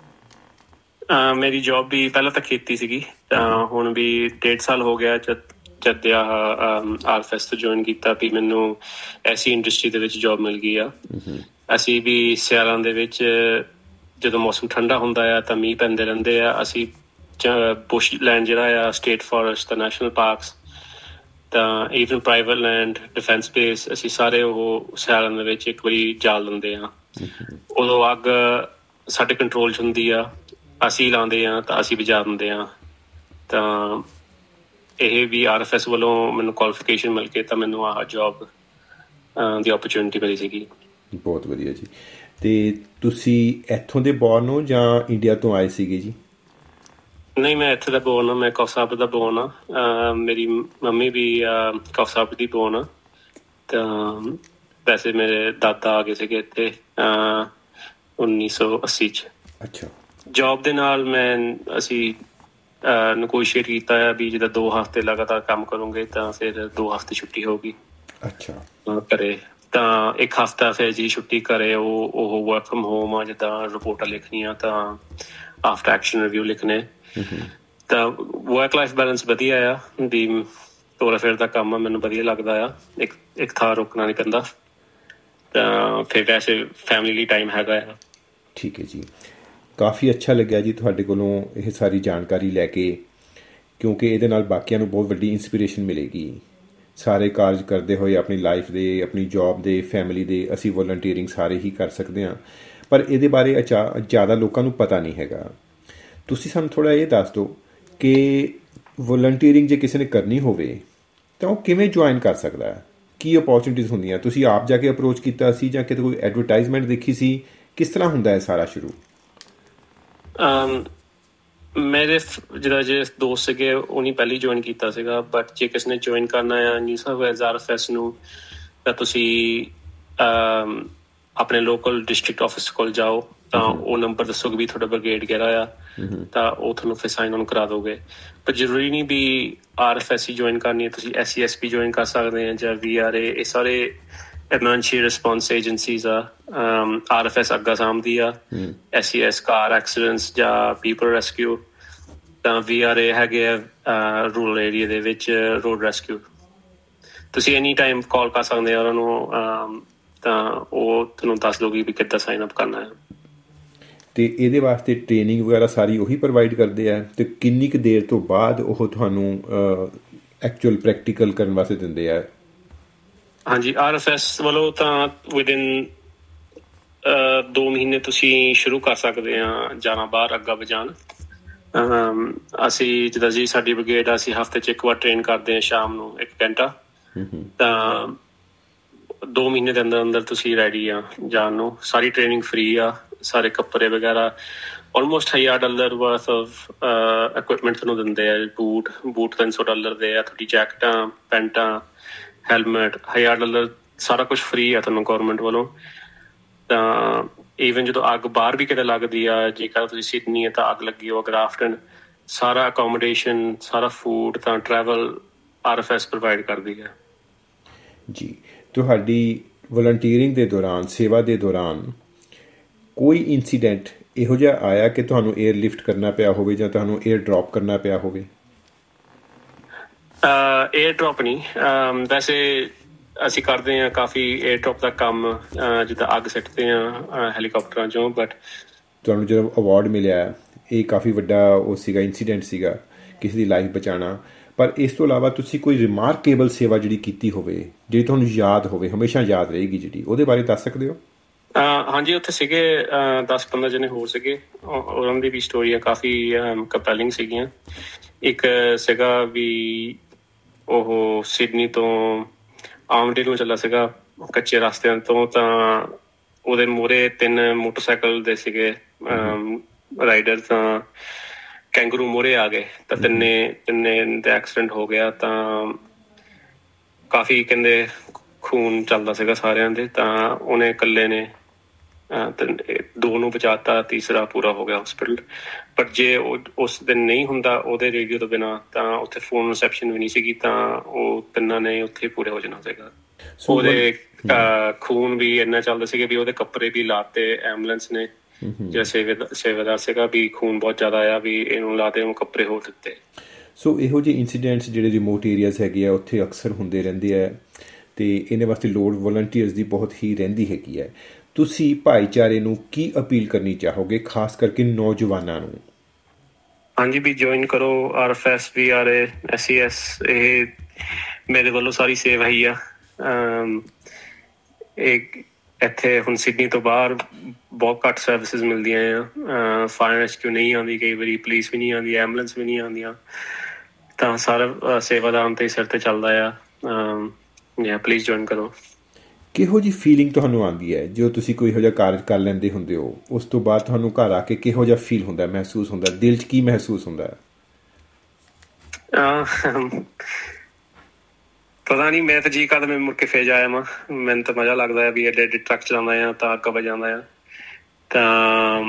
ਮੇਰੀ ਜੋਬ ਵੀ ਪਹਿਲਾਂ ਤਾਂ ਖੇਤੀ ਸੀਗੀ, ਤਾਂ ਹੁਣ ਵੀ ਡੇਢ ਸਾਲ ਹੋ ਗਿਆ ਜਦ ਜਦ ਆਹ ਆਰ ਐਫ ਐਸ ਤੋਂ ਜੁਆਇਨ ਕੀਤਾ ਵੀ ਮੈਨੂੰ ਐਸੀ ਇੰਡਸਟਰੀ ਦੇ ਵਿੱਚ ਜੋਬ ਮਿਲ ਗਈ ਆ। ਅਸੀਂ ਵੀ ਸਿਆਲਾਂ ਦੇ ਵਿੱਚ ਜਦੋਂ ਮੌਸਮ ਠੰਡਾ ਹੁੰਦਾ ਆ ਤਾਂ ਮੀਂਹ ਪੈਂਦੇ ਰਹਿੰਦੇ ਆ। ਅਸੀਂ ਬੁਸ਼ ਲੈਂਡ ਜਿਹੜਾ ਆ, ਸਟੇਟ ਫੋਰੈਸਟ ਤਾਂ ਨੈਸ਼ਨਲ ਪਾਰਕਸ ਤਾਂ even private land, defence base, ਅਸੀਂ ਸਾਰੇ ਉਹ ਸਿਆਲਾਂ ਦੇ ਵਿੱਚ ਇੱਕ ਵਾਰੀ ਜਾਲ ਦਿੰਦੇ ਆ। ਉਦੋਂ ਅੱਗ ਸਾਡੇ ਕੰਟਰੋਲ 'ਚ ਹੁੰਦੀ ਆ, ਅਸੀਂ ਲਾਉਂਦੇ ਹਾਂ ਤਾਂ ਅਸੀਂ ਬੁਝਾ ਦਿੰਦੇ ਹਾਂ। ਤਾਂ ਇਹ ਵੀ ਆਰ ਐਫ ਐਸ ਵੱਲੋਂ ਮੈਨੂੰ ਕੁਆਲੀਫਿਕੇਸ਼ਨ ਮਿਲ ਕੇ ਤਾਂ ਮੈਨੂੰ ਆਹ ਜੋਬ ਦੀ ਓਪਰਚੁਨਿਟੀ ਮਿਲੀ ਸੀਗੀ। ਬਹੁਤ ਵਧੀਆ ਜੀ। ਅਤੇ ਤੁਸੀਂ ਇੱਥੋਂ ਦੇ ਬੋਰਨ ਹੋ ਜਾਂ ਇੰਡੀਆ ਤੋਂ ਆਏ ਸੀਗੇ ਜੀ? ਨਹੀਂ, ਮੈਂ ਇੱਥੇ ਦਾ ਬੋਰਨ ਹਾਂ, ਮੈਂ ਕੌਸਾਬਰ ਦਾ ਬੋਰਨ ਹਾਂ। ਮੇਰੀ ਮੰਮੀ ਵੀ ਕੌਸਾਬਰ ਦੀ ਬੋਰਨ ਆ। ਤਾਂ ਵੈਸੇ ਮੇਰੇ ਦਾਦਾ ਆ ਗਏ ਸੀਗੇ ਇੱਥੇ ਉੱਨੀ ਸੌ ਅੱਸੀ 'ਚ। ਅੱਛਾ। ਜੋਬ ਦੇ ਨਾਲ ਮੈਂ ਅਸੀਂ ਨੈਗੋਸ਼ੀਏਟ ਕੀਤਾ ਆ ਵੀ ਜਿੱਦਾਂ ਦੋ ਹਫ਼ਤੇ ਲਗਾਤਾਰ ਕੰਮ ਕਰੋਗੇ ਤਾਂ ਫਿਰ ਦੋ ਹਫ਼ਤੇ ਛੁੱਟੀ ਹੋਊਗੀ। ਅੱਛਾ। ਘਰੇ ਤਾਂ ਇੱਕ ਹਫ਼ਤਾ ਫਿਰ ਜੀ ਛੁੱਟੀ ਘਰੇ, ਉਹ ਉਹ ਵਰਕ ਫਰੋਮ ਹੋਮ ਆ। ਜਿੱਦਾਂ ਰਿਪੋਰਟਾਂ ਲਿਖਣੀਆਂ ਤਾਂ ਆਫਟਰ ਐਕਸ਼ਨ ਰਿਵਿਊ ਲਿਖਣੇ। ਤਾਂ ਵਰਕ ਲਾਈਫ ਬੈਲੈਂਸ ਵਧੀਆ ਆ ਵੀ ਤੋਰਾ ਫੇਰ ਦਾ ਕੰਮ ਆ, ਮੈਨੂੰ ਵਧੀਆ ਲੱਗਦਾ ਆ। ਇੱਕ ਇੱਕ ਥਾਂ ਰੁਕਣਾ ਨਹੀਂ ਪੈਂਦਾ। ਤਾਂ ਫਿਰ ਵੈਸੇ ਫੈਮਿਲੀ ਲਈ ਟਾਈਮ ਹੈਗਾ ਆ। ਠੀਕ ਹੈ ਜੀ, ਕਾਫੀ ਅੱਛਾ ਲੱਗਿਆ ਜੀ ਤੁਹਾਡੇ ਕੋਲੋਂ ਇਹ ਸਾਰੀ ਜਾਣਕਾਰੀ ਲੈ ਕੇ, ਕਿਉਂਕਿ ਇਹਦੇ ਨਾਲ ਬਾਕੀਆਂ ਨੂੰ ਬਹੁਤ ਵੱਡੀ ਇੰਸਪੀਰੇਸ਼ਨ ਮਿਲੇਗੀ। ਸਾਰੇ ਕਾਰਜ ਕਰਦੇ ਹੋਏ ਆਪਣੀ ਲਾਈਫ ਦੇ, ਆਪਣੀ ਜੋਬ ਦੇ, ਫੈਮਿਲੀ ਦੇ, ਅਸੀਂ ਵੋਲੰਟੀਅਰਿੰਗ ਸਾਰੇ ਹੀ ਕਰ ਸਕਦੇ ਹਾਂ, ਪਰ ਇਹਦੇ ਬਾਰੇ ਅਚਾ ਜ਼ਿਆਦਾ ਲੋਕਾਂ ਨੂੰ ਪਤਾ ਨਹੀਂ ਹੈਗਾ। ਤੁਸੀਂ ਸਾਨੂੰ ਥੋੜ੍ਹਾ ਇਹ ਦੱਸ ਦਿਓ ਕਿ ਵੋਲੰਟੀਅਰਿੰਗ ਜੇ ਕਿਸੇ ਨੇ ਕਰਨੀ ਹੋਵੇ ਤਾਂ ਉਹ ਕਿਵੇਂ ਜੁਆਇਨ ਕਰ ਸਕਦਾ ਹੈ? ਕੀ ਓਪੋਰਚੁਨਿਟੀਜ਼ ਹੁੰਦੀਆਂ? ਤੁਸੀਂ ਆਪ ਜਾ ਕੇ ਅਪਰੋਚ ਕੀਤਾ ਸੀ ਜਾਂ ਕਿਤੇ ਕੋਈ ਐਡਵਰਟਾਈਜ਼ਮੈਂਟ ਦੇਖੀ ਸੀ? ਕਿਸ ਤਰ੍ਹਾਂ ਹੁੰਦਾ ਹੈ ਸਾਰਾ ਸ਼ੁਰੂ? ਮੇਰੇ ਜਿਹੜਾ ਜੇ ਦੋਸਤ ਸੀਗੇ ਉਹਨੇ ਪਹਿਲਾਂ ਜੁਆਇਨ ਕੀਤਾ ਸੀਗਾ, ਬਟ ਜੇ ਕਿਸੇ ਨੇ ਜੁਆਇਨ ਕਰਨਾ ਆ New South Wales R F S ਨੂੰ ਤਾਂ ਤੁਸੀਂ ਆਪਣੇ ਲੋਕਲ ਡਿਸਟ੍ਰਿਕਟ ਆਫਿਸ ਕੋਲ ਜਾਓ ਤਾਂ ਉਹ ਨੰਬਰ ਦੱਸੋਗੇ ਵੀ ਤੁਹਾਡਾ ਬ੍ਰਿਗੇਡ ਕਿਹੜਾ ਆ, ਤਾਂ ਉਹ ਤੁਹਾਨੂੰ ਫਿਰ ਸਾਈਨ ਔਨ ਕਰਾ ਦੋਗੇ। ਪਰ ਜ਼ਰੂਰੀ ਨਹੀਂ ਵੀ ਆਰ ਐਫ ਐਸ ਹੀ ਜੁਆਇਨ ਕਰਨੀ ਹੈ, ਤੁਸੀਂ ਐਸ ਸੀ ਐਸ ਪੀ ਜੁਆਇਨ ਕਰ ਸਕਦੇ ਆ ਜਾਂ ਵੀ ਆਰ ਏ। ਇਹ ਸਾਰੇ ਐਮਰਜੈਂਸੀ ਰਿਸਪੌਂਸ ਏਜੰਸੀਜ਼ ਆ। ਆਰ ਐਫ ਐਸ ਅੱਗਾ ਸਾਂਭਦੀ ਆ, S C S car accidents ਜਾਂ ਪੀਪਲ ਰੈਸਕਿਊ, ਤਾਂ ਵੀ ਆਰ ਏ ਹੈਗੇ ਆ ਰੂਰਲ ਏਰੀਆ ਦੇ ਵਿੱਚ ਰੋਡ ਰੈਸਕਿਊ। ਤੁਸੀਂ ਐਨੀ ਟਾਈਮ ਕਾਲ ਕਰ ਸਕਦੇ ਆ ਉਹਨਾਂ ਨੂੰ, ਤਾਂ ਉਹ ਤੁਹਾਨੂੰ ਦੱਸ ਦਊਗੀ ਵੀ ਕਿੱਦਾਂ ਸਾਈਨ ਅਪ ਕਰਨਾ ਹੈ। ਅਤੇ ਇਹਦੇ ਵਾਸਤੇ ਟ੍ਰੇਨਿੰਗ ਵਗੈਰਾ ਸਾਰੀ ਉਹੀ ਪ੍ਰੋਵਾਈਡ ਕਰਦੇ ਆ? ਅਤੇ ਕਿੰਨੀ ਕੁ ਦੇਰ ਤੋਂ ਬਾਅਦ ਉਹ ਤੁਹਾਨੂੰ ਐਕਚੁਅਲ ਪ੍ਰੈਕਟੀਕਲ ਕਰਨ ਵਾਸਤੇ ਦਿੰਦੇ ਆ? ਹਾਂਜੀ, ਆਰ ਐਫ ਐਸ ਵੱਲੋਂ ਤਾਂ ਵਿਦਿਨ ਦੋ ਮਹੀਨੇ ਤੁਸੀਂ ਸ਼ੁਰੂ ਕਰ ਸਕਦੇ ਆ ਜਾਣਾ ਬਾਹਰ ਅੱਗਾ ਵਜਾਣ। ਅਸੀਂ ਜਿੱਦਾਂ ਜੀ ਸਾਡੀ ਬ੍ਰਿਗੇਡ ਆ, ਅਸੀਂ ਹਫ਼ਤੇ 'ਚ ਇੱਕ ਵਾਰ ਟ੍ਰੇਨ ਕਰਦੇ ਹਾਂ ਸ਼ਾਮ ਨੂੰ ਇੱਕ ਘੰਟਾ, ਤਾਂ ਦੋ ਮਹੀਨੇ ਦੇ ਅੰਦਰ ਅੰਦਰ ਤੁਸੀਂ ਰੈਡੀ ਆ ਜਾਣ ਨੂੰ। ਸਾਰੀ ਟ੍ਰੇਨਿੰਗ ਫ੍ਰੀ ਆ, ਸਾਰੇ ਕੱਪੜੇ ਵਗੈਰਾ ਆਲਮੋਸਟ ਹਜ਼ਾਰ ਡਾਲਰ ਵਰਥ ਆਫ ਇਕੁਇਪਮੈਂਟ ਤੁਹਾਨੂੰ ਦਿੰਦੇ ਆ। ਬੂਟ ਬੂਟ ਤਿੰਨ ਸੌ ਡਾਲਰ ਦੇ ਆ, ਤੁਹਾਡੀ ਜੈਕਟਾਂ, ਪੈਂਟਾਂ, ਹੈਲਮਟ, ਹਜ਼ਾਰ ਡਾਲਰ ਸਾਰਾ ਕੁਛ ਫ੍ਰੀ ਆ ਤੁਹਾਨੂੰ ਗੌਰਮੈਂਟ ਵੱਲੋਂ। ਤਾਂ ਈਵਨ ਜਦੋਂ ਅੱਗ ਬਾਹਰ ਵੀ ਕਿਤੇ ਲੱਗਦੀ ਆ, ਜੇਕਰ ਤੁਸੀਂ ਸਿਡਨੀ ਹੈ ਤਾਂ ਅੱਗ ਲੱਗੀ ਹੋ ਗ੍ਰਾਫਟਨ, ਸਾਰਾ ਅਕੋਮੋਡੇਸ਼ਨ, ਸਾਰਾ ਫੂਡ ਤਾਂ travel R F S provide ਕਰਦੀ ਹੈ ਜੀ। ਤੁਹਾਡੀ ਵਲੰਟੀਅਰਿੰਗ ਦੇ ਦੌਰਾਨ, ਸੇਵਾ ਦੇ ਦੌਰਾਨ ਕੋਈ ਇੰਸੀਡੈਂਟ ਇਹੋ ਜਿਹਾ ਆਇਆ ਕਿ ਤੁਹਾਨੂੰ ਏਅਰ ਲਿਫਟ ਕਰਨਾ ਪਿਆ ਹੋਵੇ ਜਾਂ ਤੁਹਾਨੂੰ ਏਅਰ ਡਰੋਪ ਕਰਨਾ ਪਿਆ ਹੋਵੇ? ਏਅਰ ਡਰੋਪ ਨਹੀਂ, ਵੈਸੇ ਅਸੀਂ ਕਰਦੇ ਹਾਂ ਕਾਫੀ ਏਅਰ ਡਰੋਪ ਦਾ ਕੰਮ, ਜਿੱਦਾਂ ਅੱਗ ਸਿੱਟਦੇ ਹਾਂ ਹੈਲੀਕਾਪਟਰਾਂ 'ਚੋਂ। ਬਟ ਤੁਹਾਨੂੰ ਜਦੋਂ ਅਵਾਰਡ ਮਿਲਿਆ, ਇਹ ਕਾਫੀ ਵੱਡਾ ਉਹ ਸੀਗਾ, ਇੰਸੀਡੈਂਟ ਸੀਗਾ, ਕਿਸੇ ਦੀ ਲਾਈਫ ਬਚਾਉਣਾ। ਪਰ ਇਸ ਤੋਂ ਇਲਾਵਾ ਤੁਸੀਂ ਕੋਈ ਰਿਮਾਰਕੇਬਲ ਸੇਵਾ ਜਿਹੜੀ ਕੀਤੀ ਹੋਵੇ, ਜਿਹੜੀ ਤੁਹਾਨੂੰ ਯਾਦ ਹੋਵੇ, ਹਮੇਸ਼ਾ ਯਾਦ ਰਹੇਗੀ, ਜਿਹੜੀ ਉਹਦੇ ਬਾਰੇ ਦੱਸ ਸਕਦੇ ਹੋ? ਹਾਂਜੀ, ਉੱਥੇ ਸੀਗੇ ਦਸ ਪੰਦਰਾਂ ਜਣੇ ਹੋਰ ਸੀਗੇ, ਉਹਨਾਂ ਦੀ ਵੀ ਸਟੋਰੀਆਂ ਕਾਫੀ ਕੰਪੈਲਿੰਗ ਸੀਗੀਆਂ। ਇੱਕ ਸੀਗਾ ਵੀ ਉਹ ਸਿਡਨੀ ਤੋਂ ਆਮਡੇ ਨੂੰ ਚੱਲਾ ਸੀਗਾ ਕੱਚੇ ਰਸਤਿਆਂ ਤੋਂ, ਤਾਂ ਉਹਦੇ ਮੂਹਰੇ ਤਿੰਨ ਮੋਟਰਸਾਈਕਲ ਦੇ ਸੀਗੇ ਰਾਈਡਰ, ਤਾਂ ਕੈਂਗਰੂ ਮੂਹਰੇ ਆ ਗਏ ਤਾਂ ਤਿੰਨੇ ਤਿੰਨੇ ਦਾ ਐਕਸੀਡੈਂਟ ਹੋ ਗਿਆ। ਤਾਂ ਕਾਫੀ ਕਹਿੰਦੇ ਖੂਨ ਚੱਲਦਾ ਸੀਗਾ ਸਾਰਿਆਂ ਦੇ, ਤਾਂ ਉਹਨੇ ਇਕੱਲੇ ਨੇ ਦੋ ਨੂੰ ਬਚਾਤਾ, ਤੀਸਰਾ ਪੂਰਾ ਹੋ ਗਿਆ ਹੋਸਪਿਟਲ। ਪਰ ਜੇ ਉਹ ਉਸ ਦਿਨ ਨਹੀਂ ਹੁੰਦਾ ਉਹਦੇ ਰੇਡੀਓ ਤੋਂ ਬਿਨਾਂ, ਤਾਂ ਉੱਥੇ ਫੋਨ ਰਿਸੈਪਸ਼ਨ ਵੀ ਨਹੀਂ ਸੀਗੀ, ਤਾਂ ਉਹ ਤਿੰਨਾਂ ਨੇ ਉੱਥੇ ਪੂਰੇ ਹੋ ਜਾਣਾ ਸੀਗਾ। ਉਹਦੇ ਖੂਨ ਵੀ ਇੰਨਾ ਚੱਲਦਾ ਸੀਗਾ ਵੀ ਉਹਦੇ ਕੱਪੜੇ ਵੀ ਲਾਤੇ ਐਂਬੂਲੈਂਸ ਨੇ, ਜਿਹੜਾ ਸੇਵਾ ਸੇਵਾਦਾਰ ਸੀਗਾ ਵੀ ਖੂਨ ਬਹੁਤ ਜ਼ਿਆਦਾ ਆ ਵੀ ਇਹਨੂੰ ਲਾ ਦੇ, ਉਹਨੂੰ ਕੱਪੜੇ ਹੋਰ ਦਿੱਤੇ। ਸੋ ਇਹੋ ਜਿਹੇ ਇੰਸੀਡੈਂਟਸ ਜਿਹੜੇ ਰਿਮੋਟ ਏਰੀਆਜ਼ ਹੈਗੇ ਆ ਉੱਥੇ ਅਕਸਰ ਹੁੰਦੇ ਰਹਿੰਦੇ ਆ, ਅਤੇ ਇਹਨਾਂ ਵਾਸਤੇ ਲੋੜ ਵਲੰਟੀਅਰਸ ਦੀ ਬਹੁਤ ਹੀ ਰਹਿੰਦੀ ਹੈਗੀ ਹੈ। ਤੁਸੀਂ ਭਾਈਚਾਰੇ ਨੂੰ ਕੀ ਅਪੀਲ ਕਰਨੀ ਚਾਹੋਗੇ, ਖਾਸ ਕਰਕੇ ਨੌਜਵਾਨਾਂ ਨੂੰ? ਹਾਂਜੀ, ਵੀ ਜੁਆਇਨ ਕਰੋ R F S, V R A, S C S. ਇਹ ਮੇਰੇ ਵੱਲੋਂ ਸਾਰੀ ਸੇਵਾ ਹੀ ਆ। ਇਹ ਇੱਥੇ ਹੁਣ ਸਿਡਨੀ ਤੋਂ ਬਾਹਰ ਬਹੁਤ ਘੱਟ ਸਰਵਿਸਿਜ਼ ਮਿਲਦੀਆਂ ਆ। ਫਾਇਰ ਰੈਸਕਿਊ ਨਹੀਂ ਆਉਂਦੀ, ਕਈ ਵਾਰੀ ਪੁਲਿਸ ਵੀ ਨਹੀਂ ਆਉਂਦੀ, ਐਂਬੂਲੈਂਸ ਵੀ ਨਹੀਂ ਆਉਂਦੀਆਂ, ਤਾਂ ਸਾਰਾ ਸੇਵਾਦਾਰ ਤੇ ਸਿਰ ਤੇ ਚੱਲਦਾ ਆ। ਜਾਂ ਪਲੀਜ਼ ਜੁਆਇਨ ਕਰੋ। ਕਿਹੋ ਜਿਹੀ ਫੀਲਿੰਗ ਤੁਹਾਨੂੰ ਆਉਂਦੀ ਹੈ ਜਦੋਂ ਤੁਸੀਂ ਕੋਈ ਇਹੋ ਜਿਹਾ ਕਾਰਜ ਕਰ ਲੈਂਦੇ ਹੁੰਦੇ ਹੋ? ਉਸ ਤੋਂ ਬਾਅਦ ਤੁਹਾਨੂੰ ਘਰ ਆ ਕੇ ਕਿਹੋ ਜਿਹਾ ਫੀਲ ਹੁੰਦਾ, ਮਹਿਸੂਸ ਹੁੰਦਾ, ਦਿਲ 'ਚ ਕੀ ਮਹਿਸੂਸ ਹੁੰਦਾ? ਪਤਾ ਨਹੀਂ, ਮੈਂ ਤਾਂ ਜੀ ਕਰਦਾ ਮੈਂ ਮੁੜ ਕੇ ਫੇਰ ਆਇਆ ਵਾਂ। ਮੈਨੂੰ ਤਾਂ ਮਜ਼ਾ ਲੱਗਦਾ ਵੀ ਐਡੇ ਐਡੇ ਟਰੱਕ ਚਲਾਉਂਦਾ ਆ ਤਾਂ ਅੱਗ ਵਜਾਉਂਦਾ ਆ, ਤਾਂ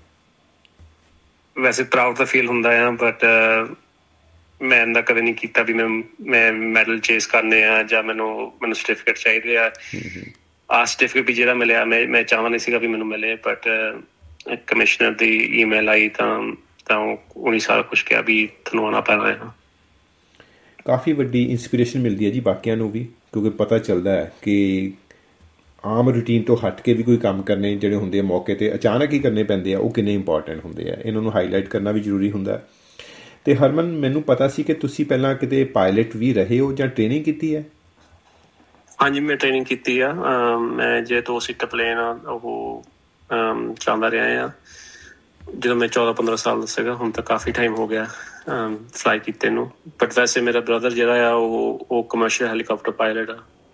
ਵੈਸੇ ਪ੍ਰਾਊਡ ਤਾਂ ਫੀਲ ਹੁੰਦਾ ਆ। ਬਟ ਮੈਂ ਇੰਨਾ ਕਦੇ ਨਹੀਂ ਕੀਤਾ ਵੀ ਮੈਂ ਮੈਂ ਮੈਡਲ ਚੇਸ ਕਰਨੇ ਆ ਜਾਂ ਮੈਨੂੰ ਮੈਨੂੰ ਸਰਟੀਫਿਕੇਟ ਚਾਹੀਦੇ ਆ। ਆਹ ਸਰਟੀਫਿਕੇਟ ਵੀ ਜਿਹੜਾ ਮਿਲਿਆ, ਮੈਂ ਮੈਂ ਚਾਹੁੰਦਾ ਨਹੀਂ ਸੀਗਾ ਵੀ ਮੈਨੂੰ ਮਿਲੇ, ਬਟ ਕਮਿਸ਼ਨਰ ਦੀ ਈਮੇਲ ਆਈ ਤਾਂ ਤਾਂ ਉਹਨੇ ਸਾਰਾ ਕੁਛ ਕਿਹਾ ਵੀ ਤੁਹਾਨੂੰ ਆਉਣਾ ਪੈਣਾ ਹੈ। ਕਾਫੀ ਵੱਡੀ ਇੰਸਪੀਰੇਸ਼ਨ ਮਿਲਦੀ ਹੈ ਜੀ ਬਾਕੀਆਂ ਨੂੰ ਵੀ, ਕਿਉਂਕਿ ਪਤਾ ਚੱਲਦਾ ਹੈ ਕਿ ਆਮ ਰੂਟੀਨ ਤੋਂ ਹਟ ਕੇ ਵੀ ਕੋਈ ਕੰਮ ਕਰਨੇ ਜਿਹੜੇ ਹੁੰਦੇ ਆ ਮੌਕੇ 'ਤੇ ਅਚਾਨਕ ਹੀ ਕਰਨੇ ਪੈਂਦੇ ਆ, ਉਹ ਕਿੰਨੇ ਇੰਪੋਰਟੈਂਟ ਹੁੰਦੇ ਆ। ਇਹਨਾਂ ਨੂੰ ਹਾਈਲਾਈਟ ਕਰਨਾ ਵੀ ਜ਼ਰੂਰੀ ਹੁੰਦਾ। ਅਤੇ ਹਰਮਨ, ਮੈਨੂੰ ਪਤਾ ਸੀ ਕਿ ਤੁਸੀਂ ਪਹਿਲਾਂ ਕਿਤੇ ਪਾਇਲਟ ਵੀ ਰਹੇ ਹੋ ਜਾਂ ਟ੍ਰੇਨਿੰਗ ਕੀਤੀ ਹੈ? ਹਾਂਜੀ, ਮੈਂ ਟ੍ਰੇਨਿੰਗ ਕੀਤੀ ਆ। ਮੈਂ ਜੇ ਦੋ ਸੀਟਰ ਪਲੇਨ ਆ ਉਹ ਚਲਾਉਂਦਾ ਰਿਹਾ ਆ ਜਦੋਂ ਮੈਂ ਚੌਦਾਂ ਪੰਦਰਾਂ ਸਾਲ ਦਾ ਸੀਗਾ। ਹੁਣ ਤਾਂ ਕਾਫੀ ਟਾਈਮ ਹੋ ਗਿਆ ਫਲਾਈ ਕੀਤੇ ਨੂੰ। ਬਟ ਵੈਸੇ ਮੇਰਾ ਬ੍ਰਦਰ ਜਿਹੜਾ ਆ ਉਹ ਉਹ ਕਮਰਸ਼ੀਅਲ ਹੈਲੀਕਾਪਟਰ ਪਾਇਲਟ ਆ।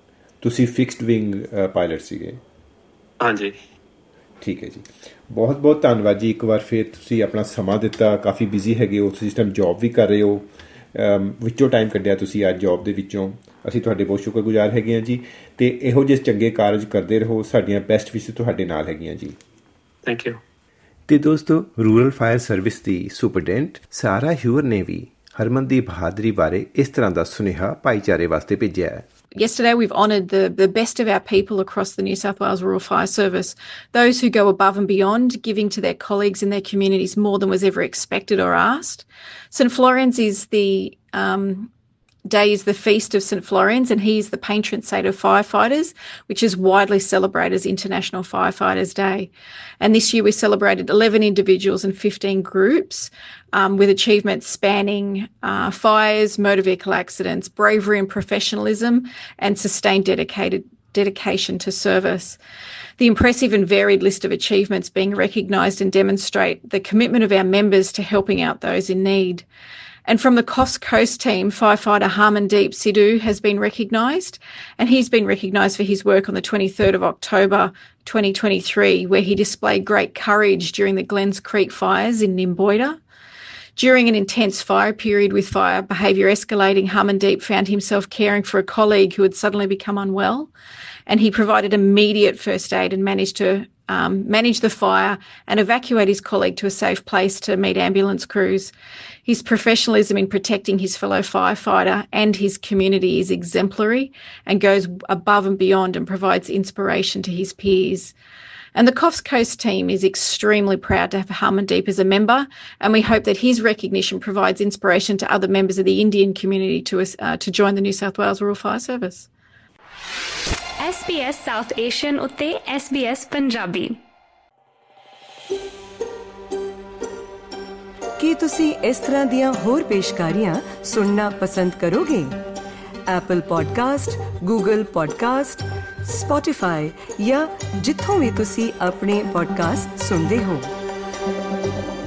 ਤੁਸੀਂ ਫਿਕਸਡ ਵਿੰਗ ਪਾਇਲਟ ਸੀਗੇ? ਹਾਂਜੀ। ਠੀਕ ਹੈ ਜੀ, ਬਹੁਤ ਬਹੁਤ ਧੰਨਵਾਦ ਜੀ ਇੱਕ ਵਾਰ ਫਿਰ ਤੁਸੀਂ ਆਪਣਾ ਸਮਾਂ ਦਿੱਤਾ। ਕਾਫੀ ਬਿਜ਼ੀ ਹੈਗੇ ਹੋ ਤੁਸੀਂ, ਇਸ ਟਾਈਮ ਜੋਬ ਵੀ ਕਰ ਰਹੇ ਹੋ, ਵਿੱਚੋਂ ਟਾਈਮ ਕੱਢਿਆ ਤੁਸੀਂ ਅੱਜ ਜੋਬ ਦੇ ਵਿੱਚੋਂ। ਅਸੀਂ ਤੁਹਾਡੇ ਬਹੁਤ ਸ਼ੁਕਰਗੁਜ਼ਾਰ ਹੈਗੇ ਹਾਂ ਜੀ, ਅਤੇ ਇਹੋ ਜਿਹੇ ਚੰਗੇ ਕਾਰਜ ਕਰਦੇ ਰਹੋ। ਸਾਡੀਆਂ ਬੈਸਟ ਵਿਸ਼ੇਸ ਤੁਹਾਡੇ ਨਾਲ ਹੈਗੀਆਂ ਜੀ। Thank you. ਅਤੇ ਦੋਸਤੋ, ਰੂਰਲ ਫਾਇਰ ਸਰਵਿਸ ਦੀ ਸੁਪਰਡੈਂਟ ਸਾਰਾ ਹਿਊਰ ਨੇ ਵੀ ਹਰਮਨ ਦੀ ਬਹਾਦਰੀ ਬਾਰੇ ਇਸ ਤਰ੍ਹਾਂ ਦਾ ਸੁਨੇਹਾ ਭਾਈਚਾਰੇ ਵਾਸਤੇ ਭੇਜਿਆ ਹੈ। Yesterday, we've honoured the, the best of our people across the New South Wales Rural Fire Service, those who go above and beyond, giving to their colleagues in their communities more than was ever expected or asked. St Florian's is the um, day is the feast of St Florian's, and he is the patron saint of firefighters, which is widely celebrated as International Firefighters Day. And this year we celebrated eleven individuals and fifteen groups um, with achievements spanning uh, fires, motor vehicle accidents, bravery and professionalism, and sustained dedicated dedication to service. The impressive and varied list of achievements being recognised and demonstrate the commitment of our members to helping out those in need. And from the Coffs Coast team, firefighter Harmandeep Sidhu has been recognised, and he's been recognised for his work on the twenty-third of October twenty twenty-three, where he displayed great courage during the Glens Creek fires in Nimboida. During an intense fire period with fire behaviour escalating, Harmandeep found himself caring for a colleague who had suddenly become unwell, and he provided immediate first aid and managed to um, manage the fire and evacuate his colleague to a safe place to meet ambulance crews. His professionalism in protecting his fellow firefighter and his community is exemplary and goes above and beyond and provides inspiration to his peers. And the Coffs Coast team is extremely proud to have Harmandeep as a member, and we hope that his recognition provides inspiration to other members of the Indian community to, uh, to join the New South Wales Rural Fire Service. S B S South Asian ਉੱਤੇ S B S ਪੰਜਾਬੀ। ਕੀ ਤੁਸੀਂ ਇਸ ਤਰ੍ਹਾਂ ਦੀਆਂ ਹੋਰ ਪੇਸ਼ਕਾਰੀਆਂ ਸੁਣਨਾ ਪਸੰਦ ਕਰੋਗੇ? Apple podcast, Google podcast, Spotify ਜਾਂ ਜਿੱਥੋਂ ਵੀ ਤੁਸੀਂ ਆਪਣੇ ਪੋਡਕਾਸਟ ਸੁਣਦੇ ਹੋ।